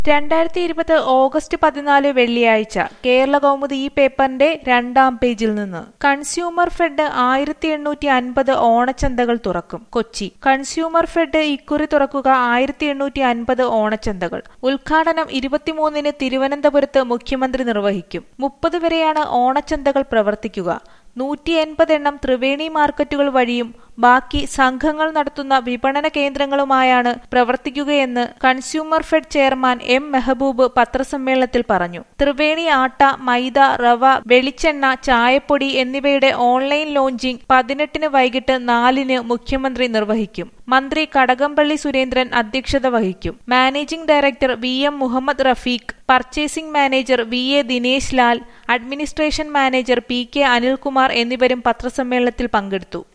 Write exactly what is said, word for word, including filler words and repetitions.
രണ്ടായിരത്തി ഇരുപത് ഓഗസ്റ്റ് പതിനാല് വെള്ളിയാഴ്ച കേരള കൗമുദി ഈ പേപ്പറിന്റെ രണ്ടാം പേജിൽ നിന്ന് കൺസ്യൂമർ ഫെഡ് ആയിരത്തി എണ്ണൂറ്റി അൻപത് ഓണച്ചന്തകൾ തുറക്കും. കൊച്ചി. കൺസ്യൂമർ ഫെഡ് ഇക്കുറി തുറക്കുക ആയിരത്തി എണ്ണൂറ്റി അൻപത് ഓണച്ചന്തകൾ. ഉദ്ഘാടനം ഇരുപത്തിമൂന്നിന് തിരുവനന്തപുരത്ത് മുഖ്യമന്ത്രി നിർവഹിക്കും. മുപ്പത് വരെയാണ് ഓണച്ചന്തകൾ പ്രവർത്തിക്കുക. നൂറ്റി എൺപത് എണ്ണം ത്രിവേണി മാർക്കറ്റുകൾ വഴിയും ബാക്കി സംഘങ്ങൾ നടത്തുന്ന വിപണന കേന്ദ്രങ്ങളുമായാണ് പ്രവർത്തിക്കുകയെന്ന് consumer fed chairman M Mehaboob പത്രസമ്മേളനത്തിൽ പറഞ്ഞു. ത്രിവേണി ആട്ട, മൈദ, റവ, വെളിച്ചെണ്ണ, ചായപ്പൊടി എന്നിവയുടെ ഓൺലൈൻ ലോഞ്ചിംഗ് പതിനെട്ടിന് വൈകിട്ട് നാലിന് മുഖ്യമന്ത്രി നിർവഹിക്കും. മന്ത്രി കടകംപള്ളി സുരേന്ദ്രൻ അധ്യക്ഷത വഹിക്കും. Managing director V M Muhammad Rafeeq, purchasing manager V A Dinesh Lal, administration manager P K Anilkumar എന്നിവരും പത്രസമ്മേളനത്തിൽ പങ്കെടുത്തു.